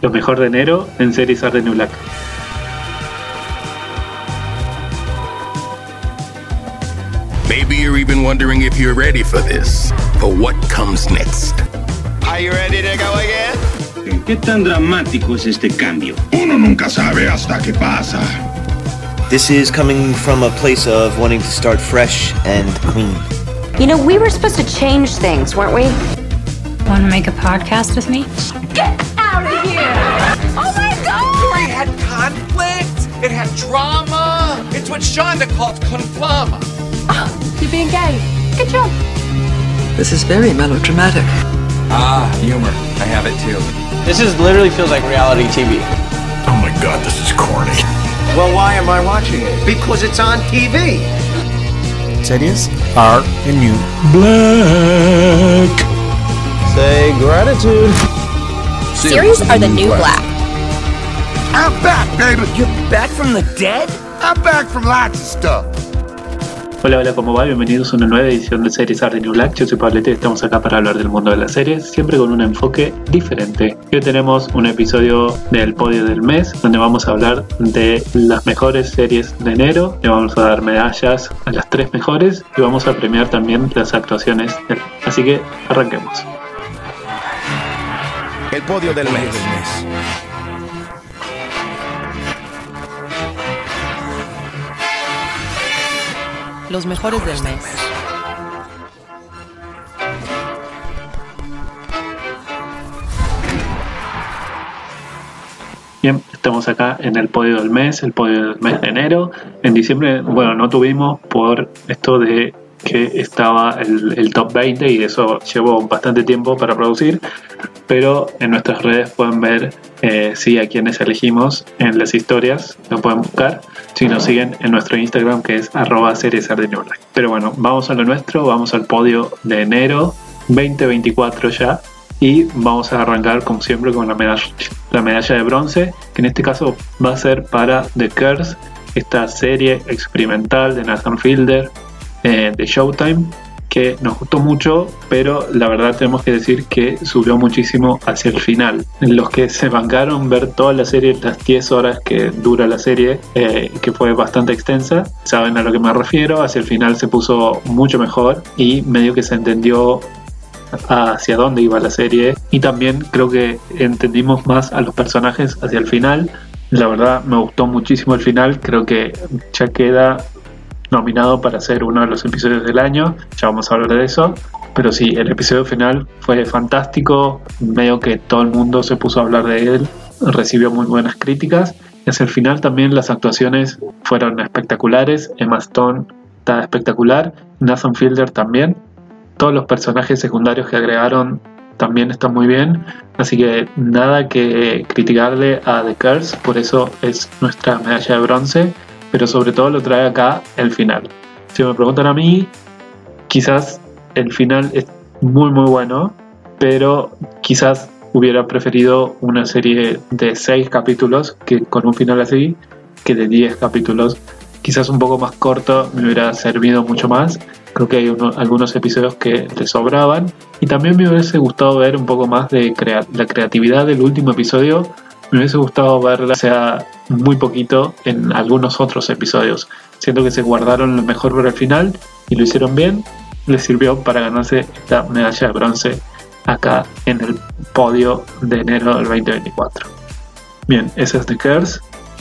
lo mejor de enero en Series Are the New Black. Maybe you're even wondering if you're ready for this, for what comes next. Are you ready to go again? ¿Qué tan dramático es este cambio? Uno nunca sabe hasta que pasa. This is coming from a place of wanting to start fresh and clean. You know, we were supposed to change things, weren't we? Want to make a podcast with me? Get out of here! Oh my God! It had conflict. It had drama. It's what Shonda calls conflama. Oh, you're being gay. Good job. This is very melodramatic. Ah, humor. I have it too. This literally feels like reality TV. Oh my God, this is corny. Well, why am I watching it? Because it's on TV. Series Are the New Black. Say gratitude. Series Are the New Black. I'm back, baby. You're back from the dead? I'm back from lots of stuff. Hola, ¿cómo va? Bienvenidos a una nueva edición de Series Are the New Black. Yo soy Pablete y estamos acá para hablar del mundo de las series, siempre con un enfoque diferente. Hoy tenemos un episodio del podio del mes, donde vamos a hablar de las mejores series de enero. Le vamos a dar medallas a las 3 mejores y vamos a premiar también las actuaciones. Así que arranquemos. El podio del mes. Los mejores del mes. Bien, estamos acá en el podio del mes de enero. En diciembre, bueno, no tuvimos por esto de que estaba el top 20 y eso llevó bastante tiempo para producir, pero en nuestras redes pueden ver sí a quienes elegimos en las historias, lo pueden buscar si nos siguen en nuestro Instagram, que es @seriesardenioblack. Pero bueno, vamos a lo nuestro, vamos al podio de enero 2024 ya, y vamos a arrancar como siempre con la medalla de bronce, que en este caso va a ser para The Curse, esta serie experimental de Nathan Fielder de Showtime, que nos gustó mucho, pero la verdad tenemos que decir que subió muchísimo hacia el final. Los que se bancaron ver toda la serie, las 10 horas que dura la serie, que fue bastante extensa, saben a lo que me refiero. Hacia el final se puso mucho mejor y medio que se entendió hacia dónde iba la serie, y también creo que entendimos más a los personajes hacia el final. La verdad me gustó muchísimo el final, creo que ya queda nominado para ser uno de los episodios del año, ya vamos a hablar de eso, pero sí, el episodio final fue fantástico, medio que todo el mundo se puso a hablar de él, recibió muy buenas críticas, y hacia el final también las actuaciones fueron espectaculares. Emma Stone está espectacular, Nathan Fielder también, todos los personajes secundarios que agregaron también están muy bien, así que nada que criticarle a The Curse, por eso es nuestra medalla de bronce, pero sobre todo lo trae acá el final. Si me preguntan a mí, quizás el final es muy muy bueno, pero quizás hubiera preferido una serie de 6 capítulos que con un final así, que de 10 capítulos, quizás un poco más corto, me hubiera servido mucho más. Creo que hay algunos episodios que le sobraban, y también me hubiese gustado ver un poco más de la creatividad del último episodio. Me hubiese gustado verla, sea muy poquito, en algunos otros episodios. Siento que se guardaron lo mejor para el final y lo hicieron bien. Les sirvió para ganarse esta medalla de bronce acá en el podio de enero del 2024. Bien, esa es The Curse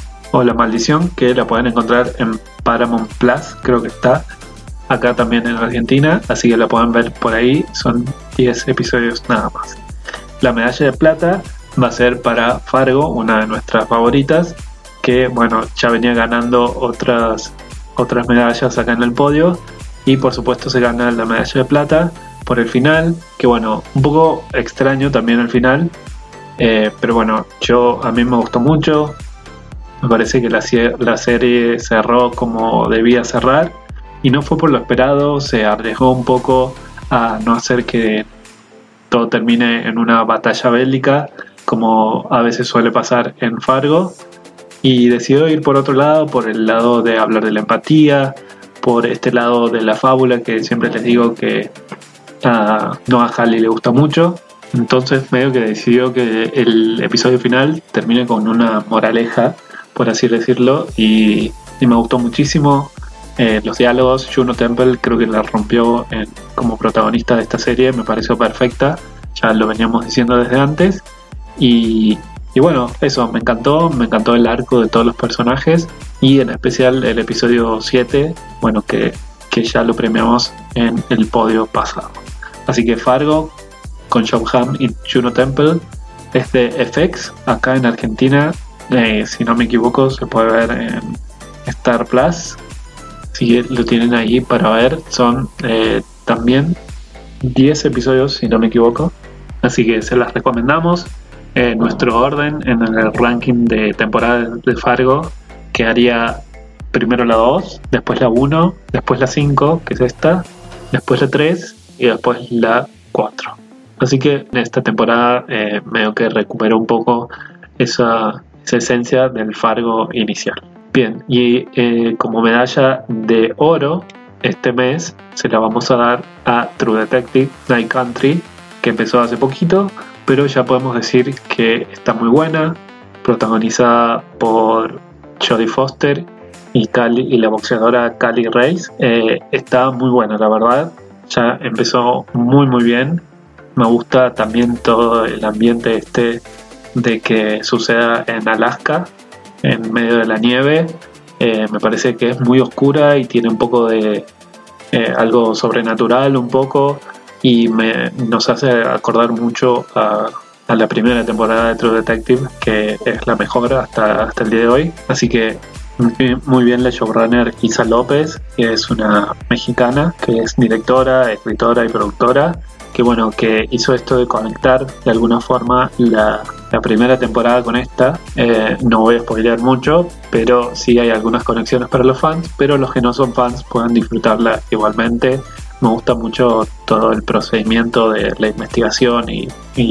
o La Maldición, que la pueden encontrar en Paramount Plus, creo que está acá también en Argentina, así que la pueden ver por ahí. Son 10 episodios nada más. La medalla de plata va a ser para Fargo, una de nuestras favoritas, que bueno, ya venía ganando otras medallas acá en el podio, y por supuesto se gana la medalla de plata por el final, que bueno, un poco extraño también el final, pero bueno, a mí me gustó mucho, me parece que la serie cerró como debía cerrar, y no fue por lo esperado, se arriesgó un poco a no hacer que todo termine en una batalla bélica, como a veces suele pasar en Fargo, y decidió ir por otro lado, por el lado de hablar de la empatía, por este lado de la fábula que siempre les digo que a Noah Hawley le gusta mucho, Entonces medio que decidió que el episodio final termine con una moraleja, por así decirlo, y me gustó muchísimo. Los diálogos, Juno Temple creo que la rompió como protagonista de esta serie, me pareció perfecta, ya lo veníamos diciendo desde antes, y bueno, eso, me encantó el arco de todos los personajes, y en especial el episodio 7, bueno, que ya lo premiamos en el podio pasado. Así que Fargo, con Jon Hamm y Juno Temple, es de FX, acá en Argentina, si no me equivoco se puede ver en Star Plus, si lo tienen ahí para ver. Son también 10 episodios si no me equivoco, así que se las recomendamos. Nuestro orden en el ranking de temporada de Fargo quedaría primero la 2, después la 1, después la 5, que es esta, después la 3 y después la 4. Así que en esta temporada medio que recuperó un poco esa esencia del Fargo inicial. Bien, y como medalla de oro este mes se la vamos a dar a True Detective Night Country, que empezó hace poquito, pero ya podemos decir que está muy buena, protagonizada por Jodie Foster y la boxeadora Kali Reis. Está muy buena, la verdad, ya empezó muy bien. Me gusta también todo el ambiente de que suceda en Alaska, en medio de la nieve. Me parece que es muy oscura y tiene un poco de algo sobrenatural un poco, y nos hace acordar mucho a la primera temporada de True Detective, que es la mejor hasta el día de hoy. Así que muy bien la showrunner Isa López, que es una mexicana, que es directora, escritora y productora, que hizo esto de conectar de alguna forma la primera temporada con esta. No voy a spoilear mucho, pero sí hay algunas conexiones para los fans, pero los que no son fans puedan disfrutarla igualmente. Me gusta mucho todo el procedimiento de la investigación y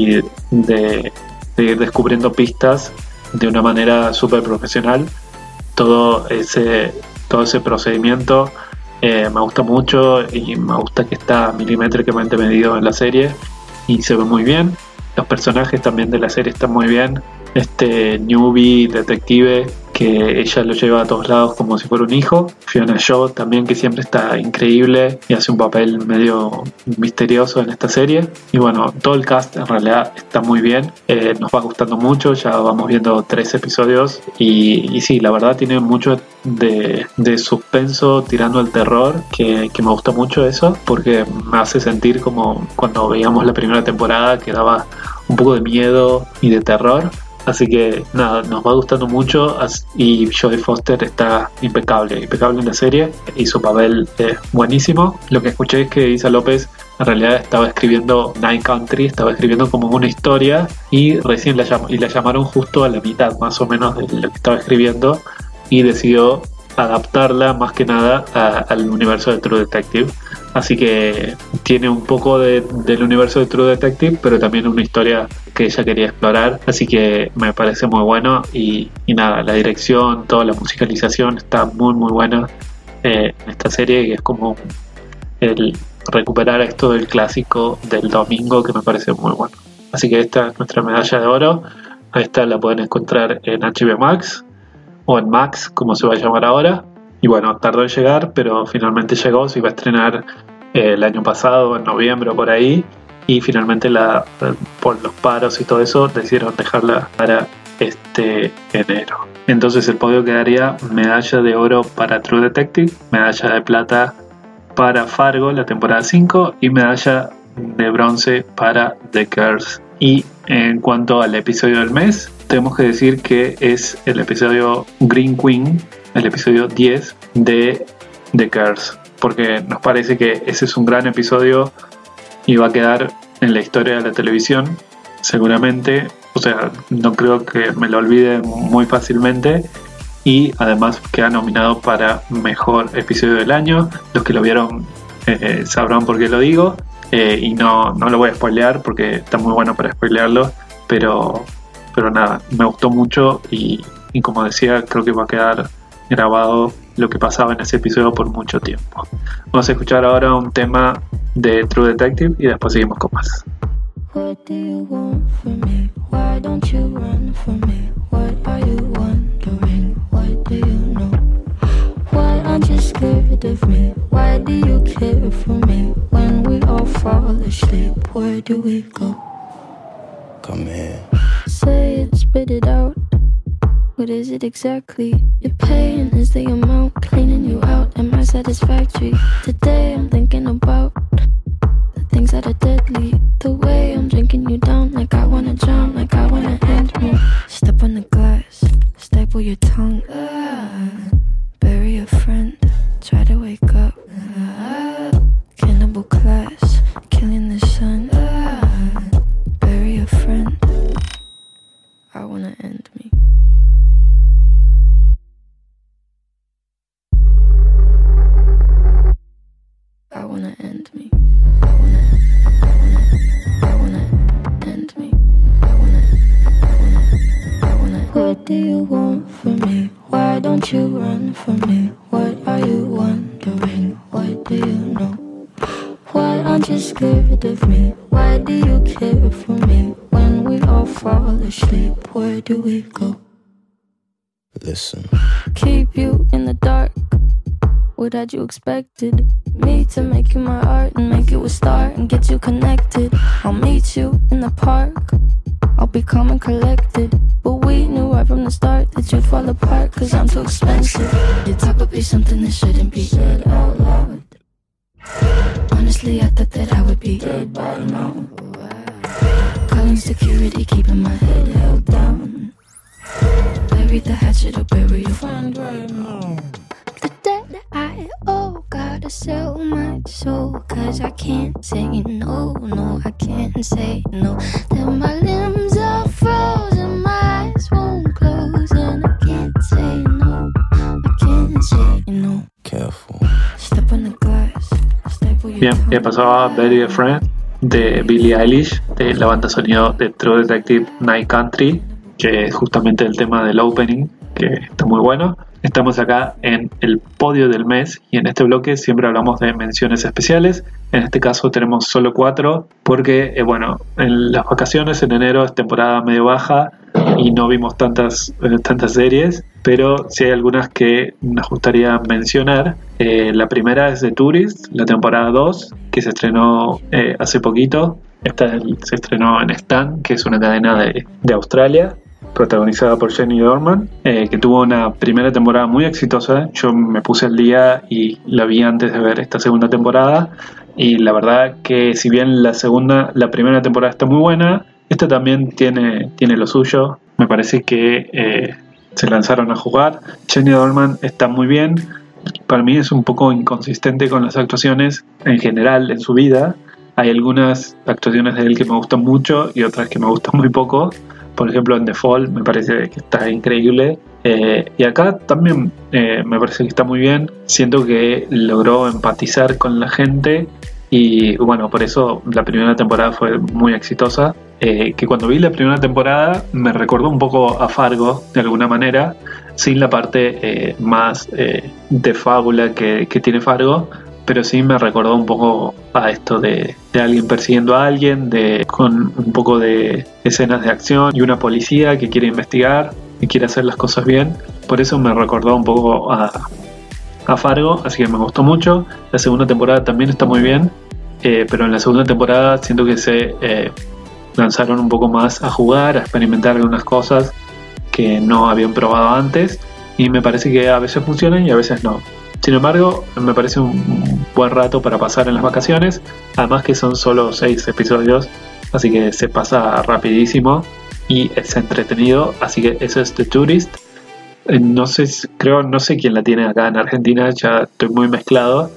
de ir descubriendo pistas de una manera súper profesional. Todo ese procedimiento me gusta mucho, y me gusta que está milimétricamente medido en la serie y se ve muy bien. Los personajes también de la serie están muy bien. Este newbie detective que ella lo lleva a todos lados como si fuera un hijo. Fiona Shaw también, que siempre está increíble y hace un papel medio misterioso en esta serie. Y bueno, todo el cast en realidad está muy bien. Nos va gustando mucho, ya vamos viendo 3 episodios y sí, la verdad tiene mucho de suspenso tirando al terror, que me gusta mucho eso, porque me hace sentir como cuando veíamos la primera temporada, que daba un poco de miedo y de terror. Así que nada, nos va gustando mucho, y Jodie Foster está impecable en la serie y su papel es buenísimo. Lo que escuché es que Isa López en realidad estaba escribiendo Night Country, estaba escribiendo como una historia, y recién la llamaron justo a la mitad más o menos de lo que estaba escribiendo, y decidió adaptarla más que nada al universo de True Detective. Así que tiene un poco del universo de True Detective, pero también una historia que ella quería explorar. Así que me parece muy bueno, y nada, la dirección, toda la musicalización está muy buena en esta serie, y es como el recuperar esto del clásico del domingo, que me parece muy bueno. Así que esta es nuestra medalla de oro. Esta la pueden encontrar en HBO Max, o en Max, como se va a llamar ahora. Y bueno, tardó en llegar, pero finalmente llegó. Se iba a estrenar el año pasado, en noviembre o por ahí, y finalmente por los paros y todo eso decidieron dejarla para este enero. Entonces el podio quedaría medalla de oro para True Detective, medalla de plata para Fargo, la temporada 5, y medalla de bronce para The Curse. Y en cuanto al episodio del mes, tenemos que decir que es el episodio Green Queen, el episodio 10 de The Curse, porque nos parece que ese es un gran episodio y va a quedar en la historia de la televisión seguramente. O sea, no creo que me lo olvide muy fácilmente, y además queda nominado para mejor episodio del año. Los que lo vieron sabrán por qué lo digo, y no lo voy a spoilear porque está muy bueno para spoilearlo, pero nada, me gustó mucho, y como decía, creo que va a quedar grabado lo que pasaba en ese episodio por mucho tiempo. Vamos a escuchar ahora un tema de True Detective y después seguimos con más. What do you want from me? Why don't you run from me? What are you wondering? What do you know? Why aren't you scared of me? Why do you care for me? When we all fall asleep, where do we go? Come here. Say it, spit it out. What is it exactly? Your pain is the amount cleaning you out. Am I satisfactory? Today I'm thinking about the things that are deadly. The way I'm drinking you down, like I wanna drown, like I wanna end me. Step on the glass, staple your tongue. Bury a friend, try to wake up. Cannibal class, killing the sun. Bury a friend, I wanna end me. I wanna end me. I wanna end me. I wanna. What do you want from me? Why don't you run from me? What are you wondering? What do you know? Why aren't you scared of me? Why do you care for me? When we all fall asleep, where do we go? Listen. Keep you in the dark. What had you expected? Me to make you my art and make you a star and get you connected. I'll meet you in the park. I'll be calm and collected. But we knew right from the start that you'd fall apart, cause I'm too expensive. Your talk would be something that shouldn't be said out loud. Honestly, I thought that I would be dead by now. Calling security, keeping my head held down. Bury the hatchet or bury your friend right now. The debt I owe, gotta sell my soul, cause I can't say no, no, I can't say no. Then my limbs are frozen, my eyes won't close, and I can't say no, I can't say no. Careful. Step on the glass, staple your Bien, ya pasaba Bury a Friend de Billie Eilish, de la banda sonido de True Detective Night Country, que es justamente el tema del opening, que está muy bueno. Estamos acá en el podio del mes y en este bloque siempre hablamos de menciones especiales. En este caso tenemos solo 4 porque, en las vacaciones en enero es temporada medio baja y no vimos tantas series, pero sí hay algunas que nos gustaría mencionar. La primera es The Tourist, la temporada 2, que se estrenó hace poquito. Esta se estrenó en Stan, que es una cadena de Australia, protagonizada por Jenny Dorman, que tuvo una primera temporada muy exitosa. Yo me puse al día y la vi antes de ver esta segunda temporada, y la verdad que si bien la primera temporada está muy buena, esta también tiene lo suyo. Me parece que se lanzaron a jugar. Jenny Dorman está muy bien. Para mí es un poco inconsistente con las actuaciones en general en su vida. Hay algunas actuaciones de él que me gustan mucho y otras que me gustan muy poco. Por ejemplo, en The Fall me parece que está increíble. Y acá también me parece que está muy bien. Siento que logró empatizar con la gente. Y bueno, por eso la primera temporada fue muy exitosa. Que cuando vi la primera temporada me recordó un poco a Fargo, de alguna manera. Sin la parte más de fábula que tiene Fargo. Pero sí me recordó un poco a esto de alguien persiguiendo a alguien, con un poco de escenas de acción y una policía que quiere investigar y quiere hacer las cosas bien. Por eso me recordó un poco a Fargo, así que me gustó mucho. La segunda temporada también está muy bien, pero en la segunda temporada siento que se lanzaron un poco más a jugar, a experimentar algunas cosas que no habían probado antes, y me parece que a veces funcionan y a veces no. Sin embargo, me parece un buen rato para pasar en las vacaciones, además que son solo 6 episodios, así que se pasa rapidísimo y es entretenido. Así que eso es The Tourist. No sé quién la tiene acá en Argentina, ya estoy muy mezclado.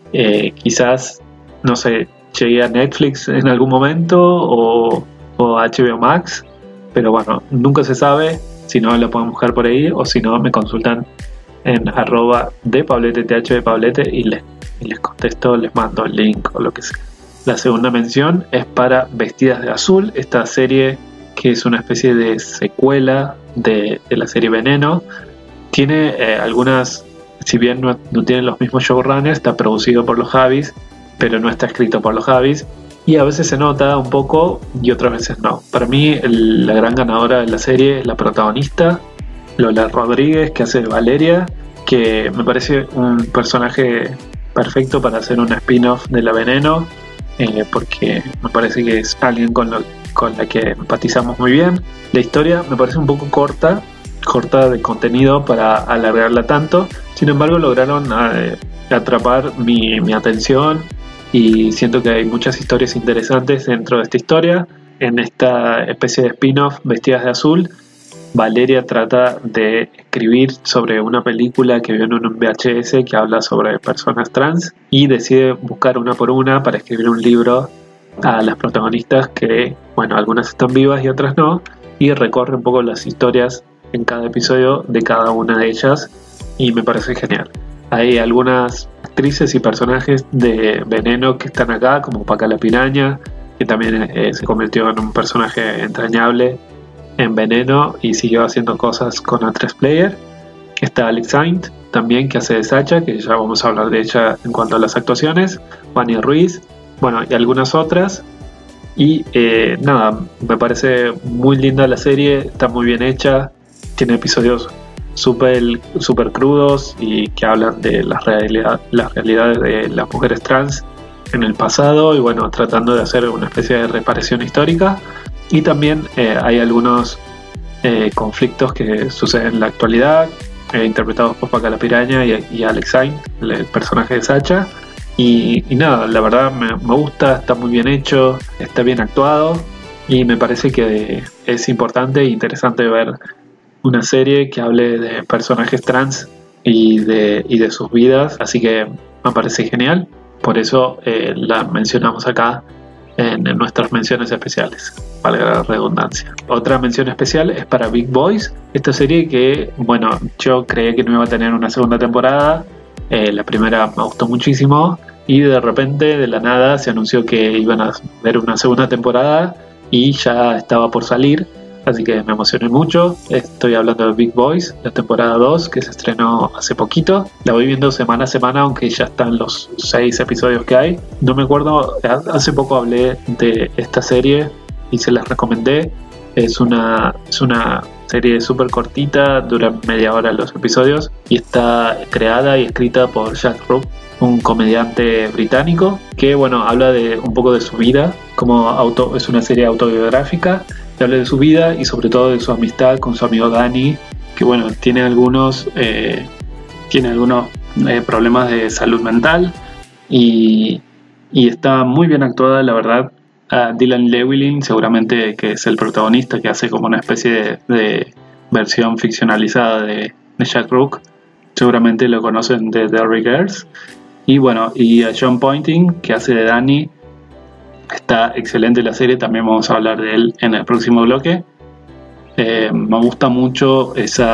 Quizás, no sé, llegué a Netflix en algún momento o HBO Max, pero bueno, nunca se sabe. Si no, la pueden buscar por ahí, o si no, me consultan en @depablete, thdepablete, y les contesto, les mando el link o lo que sea. La segunda mención es para Vestidas de Azul, esta serie que es una especie de secuela de la serie Veneno. Tiene algunas, si bien no tiene los mismos showrunners, está producido por los Javis, pero no está escrito por los Javis. y a veces se nota un poco y otras veces no. Para mí la gran ganadora de la serie es la protagonista, Lola Rodríguez, que hace de Valeria, que me parece un personaje perfecto para hacer un spin-off de La Veneno, porque me parece que es alguien con la que empatizamos muy bien. La historia me parece un poco corta de contenido para alargarla tanto, sin embargo lograron atrapar mi atención, y siento que hay muchas historias interesantes dentro de esta historia. En esta especie de spin-off, Vestidas de Azul, Valeria trata de escribir sobre una película que vio en un VHS que habla sobre personas trans, y decide buscar una por una para escribir un libro a las protagonistas, que, bueno, algunas están vivas y otras no, y recorre un poco las historias en cada episodio de cada una de ellas, y me parece genial. Hay algunas actrices y personajes de Veneno que están acá, como Paca la Piraña, que también se convirtió en un personaje entrañable en Veneno y siguió haciendo cosas con A3 Player. Está Alex Saint también, que hace de Sacha, que ya vamos a hablar de ella en cuanto a las actuaciones. Vania Ruiz, bueno, y algunas otras. Y nada, me parece muy linda la serie, está muy bien hecha, tiene episodios súper crudos y que hablan de las realidades de las mujeres trans en el pasado, y bueno, tratando de hacer una especie de reparación histórica. Y también hay algunos conflictos que suceden en la actualidad, interpretados por Paca la Piraña y Alex Saint, el personaje de Sacha. Y nada, la verdad me gusta, está muy bien hecho, está bien actuado, y me parece que es importante e interesante ver una serie que hable de personajes trans y de sus vidas, así que me parece genial. Por eso la mencionamos acá en nuestras menciones especiales, valga la redundancia. Otra mención especial es para Big Boys, esta serie que, bueno, yo creía que no iba a tener una segunda temporada. La primera me gustó muchísimo, y de repente, de la nada, se anunció que iban a ver una segunda temporada y ya estaba por salir, así que me emocioné mucho. Estoy hablando de Big Boys, la temporada 2, que se estrenó hace poquito. La voy viendo semana a semana, aunque ya están los 6 episodios que hay. No me acuerdo, hace poco hablé de esta serie y se las recomendé. Es una serie súper cortita, dura media hora los episodios, y está creada y escrita por Jack Rook, un comediante británico que, bueno, habla de un poco de su vida, es una serie autobiográfica que habla de su vida y sobre todo de su amistad con su amigo Danny, que, bueno, tiene algunos problemas de salud mental, y está muy bien actuada, la verdad. Dylan Llewellyn, seguramente, que es el protagonista, que hace como una especie de versión ficcionalizada de Jack Rook, seguramente lo conocen de Derry Girls. Y bueno, y a John Pointing, que hace de Danny, está excelente la serie, también vamos a hablar de él en el próximo bloque. Me gusta mucho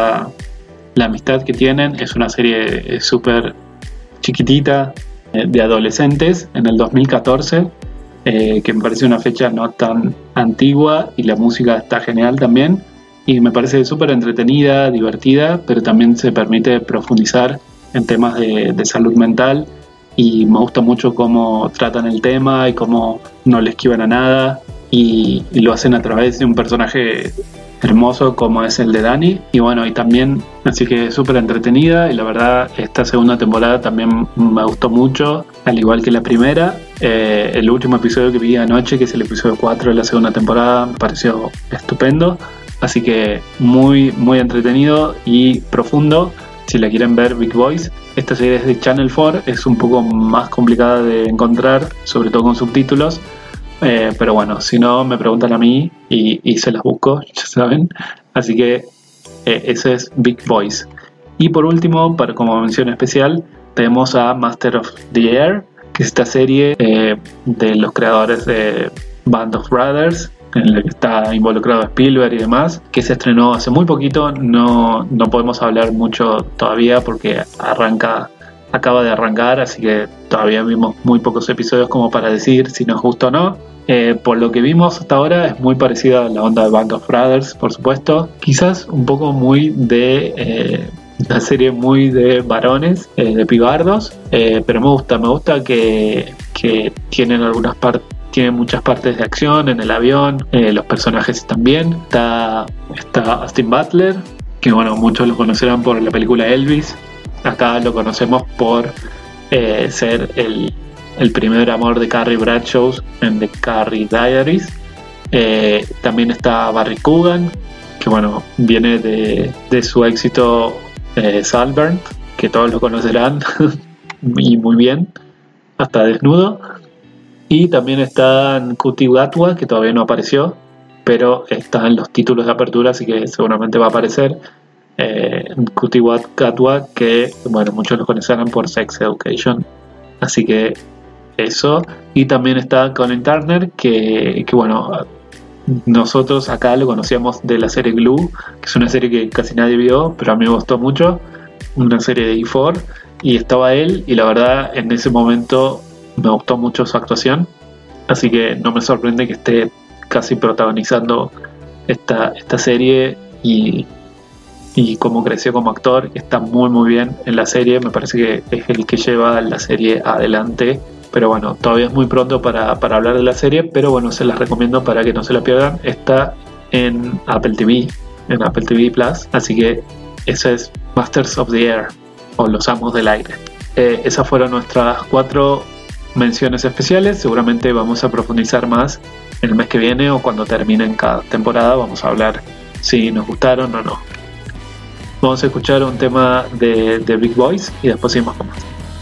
la amistad que tienen. Es una serie súper chiquitita, de adolescentes, en el 2014, que me parece una fecha no tan antigua, y la música está genial también, y me parece súper entretenida, divertida, pero también se permite profundizar en temas de salud mental, y me gusta mucho cómo tratan el tema y cómo no le esquivan a nada, y lo hacen a través de un personaje hermoso como es el de Danny. Y bueno, y también, así que súper entretenida, y la verdad esta segunda temporada también me gustó mucho, al igual que la primera. El último episodio que vi anoche, que es el episodio 4 de la segunda temporada, me pareció estupendo, así que muy entretenido y profundo. Si la quieren ver, Big Boys. Esta serie es de Channel 4, es un poco más complicada de encontrar, sobre todo con subtítulos, pero bueno, si no me preguntan a mí y se las busco, ya saben. Así que ese es Big Boys. Y por último, como mención especial, tenemos a Master of the Air, que es esta serie de los creadores de Band of Brothers, en la que está involucrado Spielberg y demás, que se estrenó hace muy poquito. No podemos hablar mucho todavía porque acaba de arrancar, así que todavía vimos muy pocos episodios como para decir si nos gustó o no. Por lo que vimos hasta ahora, es muy parecida a la onda de Band of Brothers, por supuesto. Quizás un poco muy de una serie muy de varones, de pibardos, pero me gusta que tienen algunas tiene muchas partes de acción en el avión, los personajes también. Está Austin Butler, que bueno, muchos lo conocerán por la película Elvis. Acá lo conocemos por ser el primer amor de Carrie Bradshaw en The Carrie Diaries. También está Barry Coogan, que bueno, viene de su éxito Saltburn, que todos lo conocerán y muy bien, hasta desnudo. Y también está Ncuti Gatwa, que todavía no apareció, pero está en los títulos de apertura, así que seguramente va a aparecer. Ncuti Gatwa, que bueno, muchos lo conocerán por Sex Education, así que eso. Y también está Colin Turner, que bueno, nosotros acá lo conocíamos de la serie Glue, que es una serie que casi nadie vio, pero a mí me gustó mucho, una serie de E4, y estaba él, y la verdad en ese momento me gustó mucho su actuación, así que no me sorprende que esté casi protagonizando esta serie, y cómo creció como actor. Está muy muy bien en la serie, me parece que es el que lleva la serie adelante. Pero bueno, todavía es muy pronto para hablar de la serie, pero bueno, se las recomiendo para que no se la pierdan. Está en Apple TV, en Apple TV Plus, así que eso es Masters of the Air, o Los Amos del Aire. Esas fueron nuestras 4 menciones especiales. Seguramente vamos a profundizar más el mes que viene o cuando terminen cada temporada. Vamos a hablar si nos gustaron o no. Vamos a escuchar un tema de Big Boys y después seguimos con más.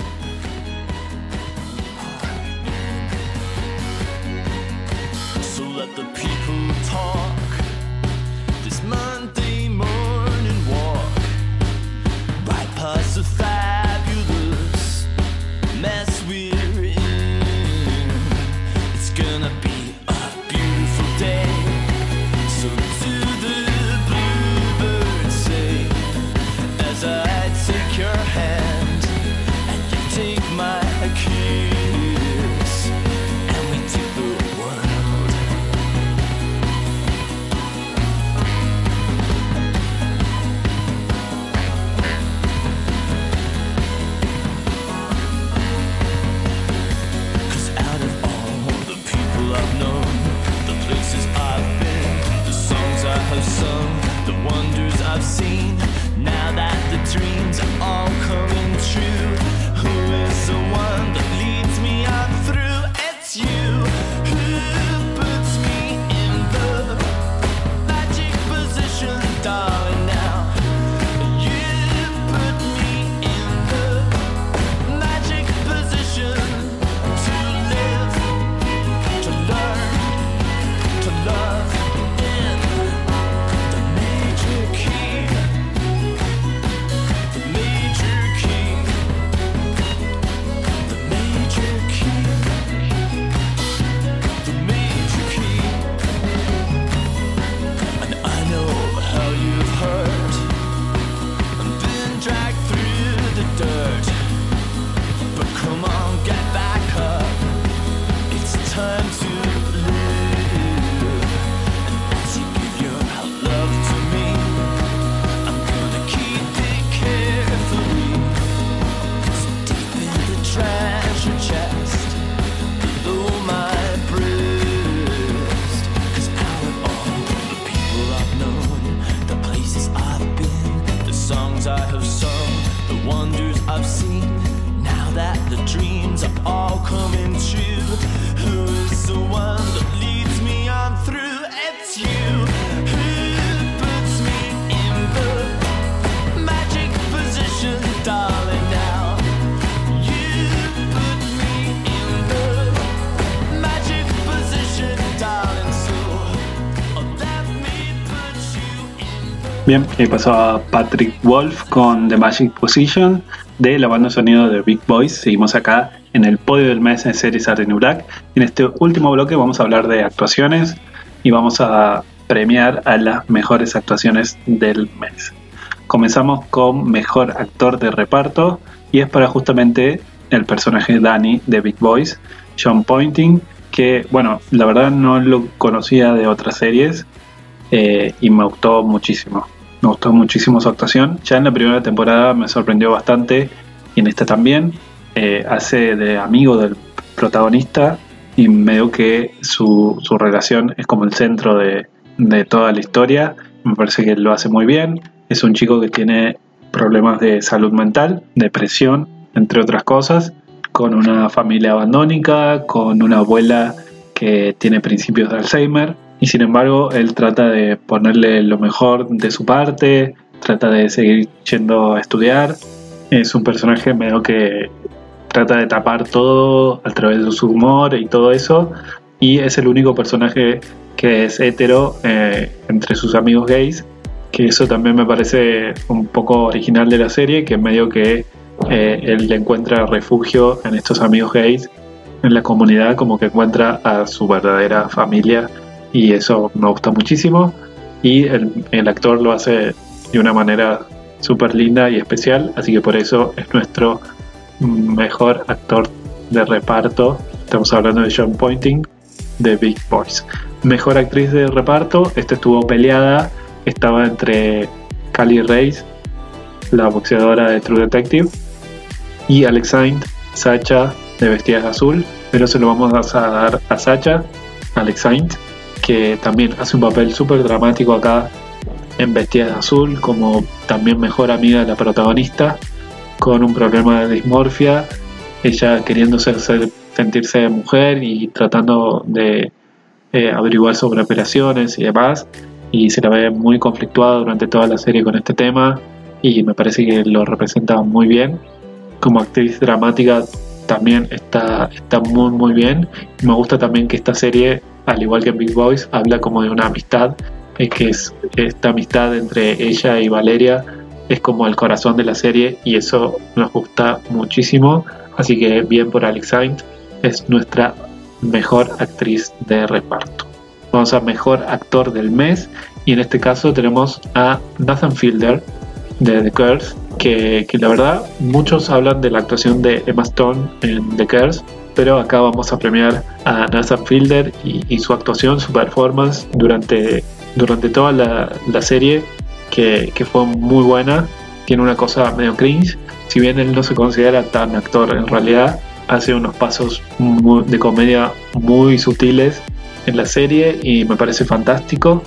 Bien, pasó a Patrick Wolf con The Magic Position de la banda de sonido de Big Boys. Seguimos acá en el podio del mes de Series Are the New Black. En este último bloque vamos a hablar de actuaciones y vamos a premiar a las mejores actuaciones del mes. Comenzamos con mejor actor de reparto y es para justamente el personaje Danny de Big Boys, John Pointing, que bueno, la verdad no lo conocía de otras series y me gustó muchísimo. Me gustó muchísimo su actuación. Ya en la primera temporada me sorprendió bastante y en esta también. Hace de amigo del protagonista y medio que su relación es como el centro de toda la historia. Me parece que lo hace muy bien. Es un chico que tiene problemas de salud mental, depresión, entre otras cosas, con una familia abandónica, con una abuela que tiene principios de Alzheimer, y sin embargo él trata de ponerle lo mejor de su parte, trata de seguir yendo a estudiar. Es un personaje medio que trata de tapar todo a través de su humor y todo eso, y es el único personaje que es hetero entre sus amigos gays, que eso también me parece un poco original de la serie, que medio que él encuentra refugio en estos amigos gays, en la comunidad, como que encuentra a su verdadera familia, y eso me gusta muchísimo, y el actor lo hace de una manera súper linda y especial, así que por eso es nuestro mejor actor de reparto. Estamos hablando de John Pointing de Big Boys. Mejor actriz de reparto, esta estuvo peleada, estaba entre Kali Reis, la boxeadora de True Detective, y Alex Saint, Sacha de Vestidas de Azul, pero se lo vamos a dar a Sacha, Alex Saint, que también hace un papel súper dramático acá en Vestidas de Azul, como también mejor amiga de la protagonista, con un problema de dismorfia, ella queriendo sentirse mujer y tratando de averiguar sobre operaciones y demás, y se la ve muy conflictuada durante toda la serie con este tema, y me parece que lo representa muy bien. Como actriz dramática también está muy muy bien. Me gusta también que esta serie, al igual que en Big Boys, habla como de una amistad, que es esta amistad entre ella y Valeria, es como el corazón de la serie, y eso nos gusta muchísimo. Así que bien por Alex Saint, es nuestra mejor actriz de reparto. Vamos a mejor actor del mes, y en este caso tenemos a Nathan Fielder de The Curse, que la verdad muchos hablan de la actuación de Emma Stone en The Curse, pero acá vamos a premiar a Nathan Fielder y su actuación, su performance durante toda la serie, que fue muy buena. Tiene una cosa medio cringe, si bien él no se considera tan actor, en realidad hace unos pasos de comedia muy sutiles en la serie, y me parece fantástico.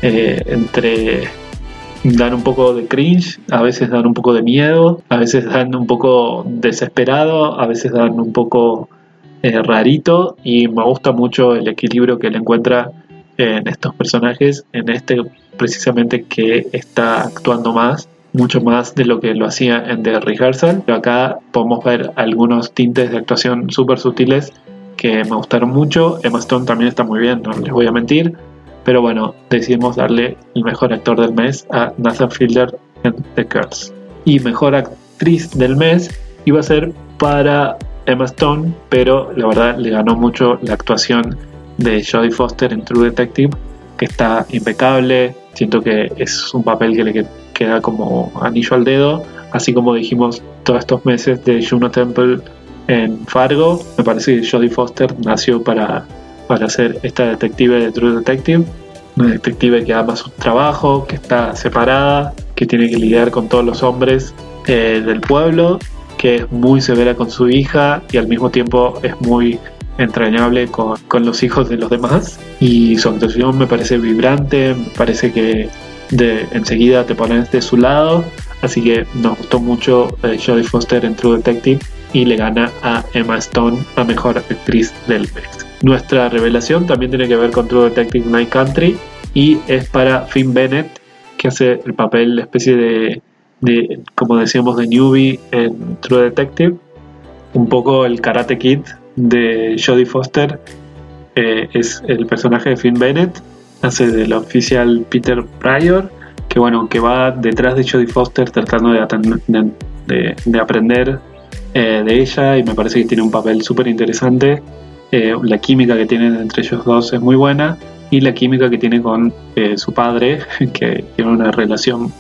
Entre dan un poco de cringe, a veces dan un poco de miedo, a veces dan un poco desesperado, a veces dan un poco rarito, y me gusta mucho el equilibrio que él encuentra en estos personajes, en este precisamente que está actuando mucho más de lo que lo hacía en The Rehearsal, pero acá podemos ver algunos tintes de actuación súper sutiles que me gustaron mucho. Emma Stone también está muy bien, no les voy a mentir, pero bueno, decidimos darle el mejor actor del mes a Nathan Fielder en The Curse. Y mejor actriz del mes iba a ser para Emma Stone, pero la verdad le ganó mucho la actuación de Jodie Foster en True Detective, que está impecable. Siento que es un papel que le queda como anillo al dedo, así como dijimos todos estos meses de Juno Temple en Fargo. Me parece que Jodie Foster nació para ser esta detective de True Detective, una detective que ama su trabajo, que está separada, que tiene que lidiar con todos los hombres del pueblo, que es muy severa con su hija y al mismo tiempo es muy entrañable con los hijos de los demás, y su actuación me parece vibrante, me parece que enseguida te pones de su lado, así que nos gustó mucho Jodie Foster en True Detective, y le gana a Emma Stone a mejor actriz del mes. Nuestra revelación también tiene que ver con True Detective Night Country, y es para Finn Bennett, que hace el papel de especie de como decíamos, de newbie en True Detective, un poco el Karate Kid de Jodie Foster. Es el personaje de Finn Bennett, hace del oficial Peter Pryor, que va detrás de Jodie Foster tratando de aprender de ella, y me parece que tiene un papel súper interesante. La química que tienen entre ellos dos es muy buena, y la química que tiene con su padre, que tiene una relación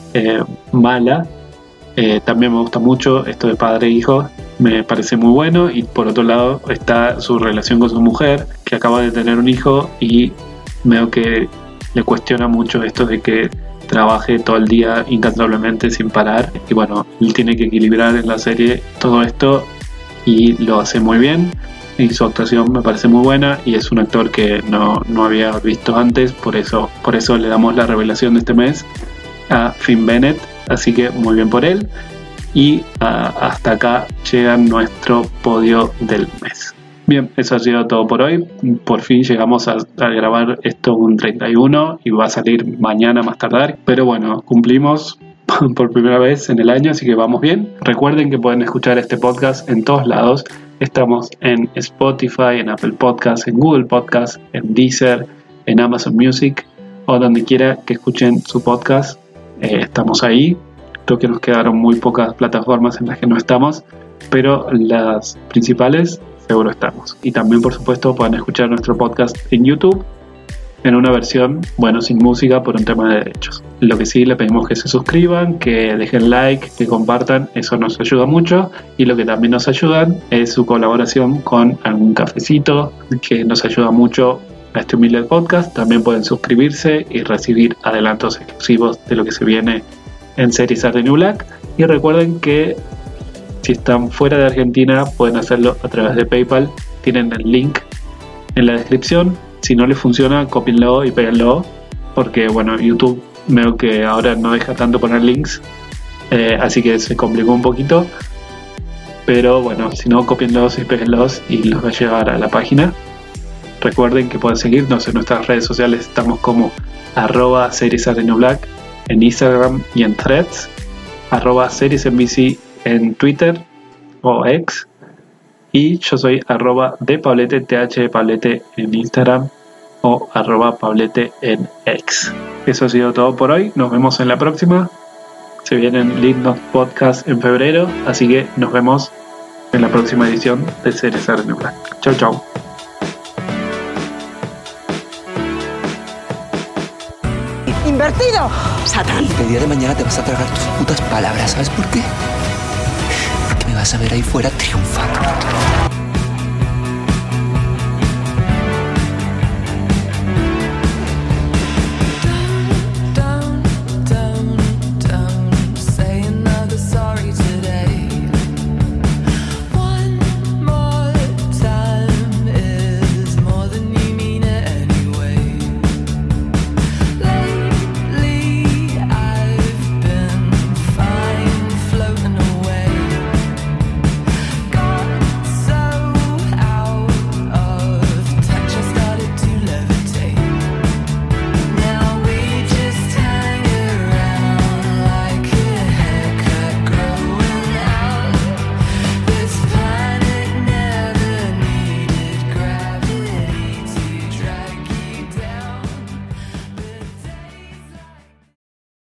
mala, también me gusta mucho. Esto de padre e hijo me parece muy bueno, y por otro lado está su relación con su mujer, que acaba de tener un hijo, y veo que le cuestiona mucho esto de que trabaje todo el día incansablemente sin parar, y él tiene que equilibrar en la serie todo esto y lo hace muy bien. y su actuación me parece muy buena y es un actor que no había visto antes, por eso le damos la revelación de este mes a Finn Bennett, así que muy bien por él. Y hasta acá llega nuestro podio del mes. Bien, eso ha sido todo por hoy. Por fin llegamos a grabar esto un 31 y va a salir mañana más tardar, pero bueno, cumplimos por primera vez en el año, así que vamos bien. Recuerden que pueden escuchar este podcast en todos lados. Estamos en Spotify, en Apple Podcasts, en Google Podcasts, en Deezer, en Amazon Music o donde quiera que escuchen su podcast. Estamos ahí. Creo que nos quedaron muy pocas plataformas en las que no estamos, pero las principales seguro estamos. Y también, por supuesto, pueden escuchar nuestro podcast en YouTube en una versión, bueno, sin música por un tema de derechos. Lo que sí, le pedimos que se suscriban, que dejen like, que compartan, eso nos ayuda mucho. Y lo que también nos ayudan es su colaboración con algún cafecito, que nos ayuda mucho a este humilde podcast. También pueden suscribirse y recibir adelantos exclusivos de lo que se viene en Series Are the New Black. Y recuerden que si están fuera de Argentina pueden hacerlo a través de PayPal. Tienen el link en la descripción. Si no les funciona, cópienlo y péguenlo, porque bueno, YouTube veo que ahora no deja tanto poner links, así que se complicó un poquito, pero bueno, si no, cópienlos y péguenlos y los va a llevar a la página. Recuerden que pueden seguirnos en nuestras redes sociales, estamos como @SeriesAreNewBlack en Instagram y en Threads, @SeriesNBC en Twitter o X, y yo soy @depablete, THDepablete en Instagram o @pablete en X. Eso ha sido todo por hoy, nos vemos en la próxima. Se vienen lindos podcasts en febrero, así que nos vemos en la próxima edición de Series Are the New Black. Chau, chau. ¡Invertido! ¡Satán! El día de mañana te vas a tragar tus putas palabras, ¿sabes por qué? Porque me vas a ver ahí fuera triunfando.